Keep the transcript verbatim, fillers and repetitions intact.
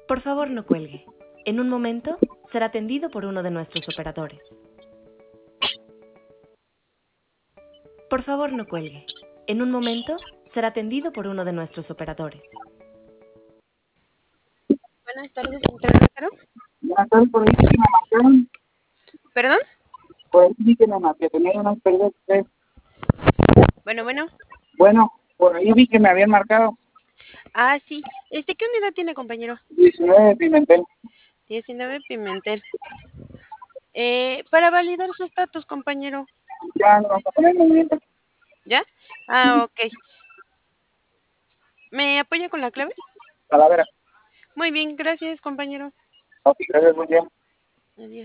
Por favor, no cuelgue. En un momento será atendido por uno de nuestros operadores. Por favor, no cuelgue. En un momento será atendido por uno de nuestros operadores. Buenas tardes, señor Caro. Buenas tardes, por ahí vi que me marcaron. ¿Perdón? Por ahí vi que me marcaron, que tenía unas pérdidas. ustedes. Bueno, bueno. Bueno, por ahí vi que me habían marcado. Ah, sí. Este, ¿qué unidad tiene, compañero? diecinueve de Pimentel. diecinueve Pimentel. Eh, para validar su estatus, compañero. Ya nos vamos a poner en movimiento. ¿Ya? Ah, ok. ¿Me apoya con la clave? Calavera. Muy bien, gracias, compañero. Ok, gracias, buen día. Adiós.